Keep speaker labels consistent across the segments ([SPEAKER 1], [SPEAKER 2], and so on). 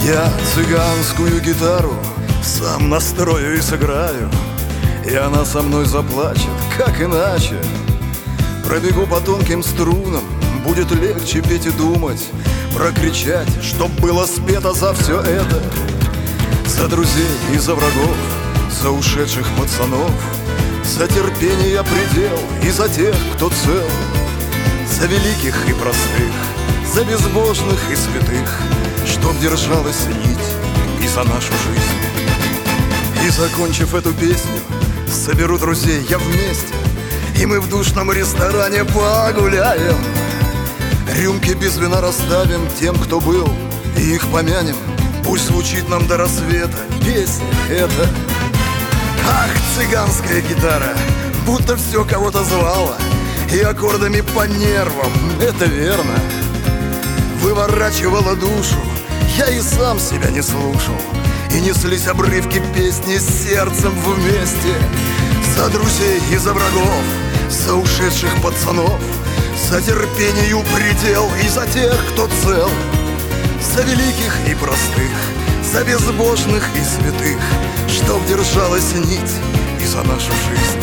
[SPEAKER 1] Я цыганскую гитару сам настрою и сыграю, и она со мной заплачет, как иначе. Пробегу по тонким струнам, будет легче петь и думать, прокричать, чтоб было спето за все это. За друзей и за врагов, за ушедших пацанов, за терпение предел и за тех, кто цел, за великих и простых, за безбожных и святых, чтоб держалась нить и за нашу жизнь. И закончив эту песню, соберу друзей я вместе, и мы в душном ресторане погуляем. Рюмки без вина расставим тем, кто был, и их помянем. Пусть звучит нам до рассвета песня эта. Ах, цыганская гитара, будто все кого-то звала, и аккордами по нервам, это верно, выворачивала душу. Я и сам себя не слушал, и неслись обрывки песни с сердцем вместе. За друзей и за врагов, за ушедших пацанов, за терпению предел и за тех, кто цел, за великих и простых, за безбожных и святых, чтоб держалась нить и за нашу жизнь.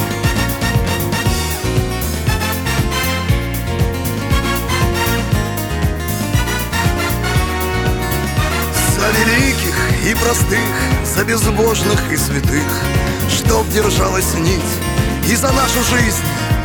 [SPEAKER 1] За великих и простых, за безбожных и святых, чтоб держалась нить и за нашу жизнь.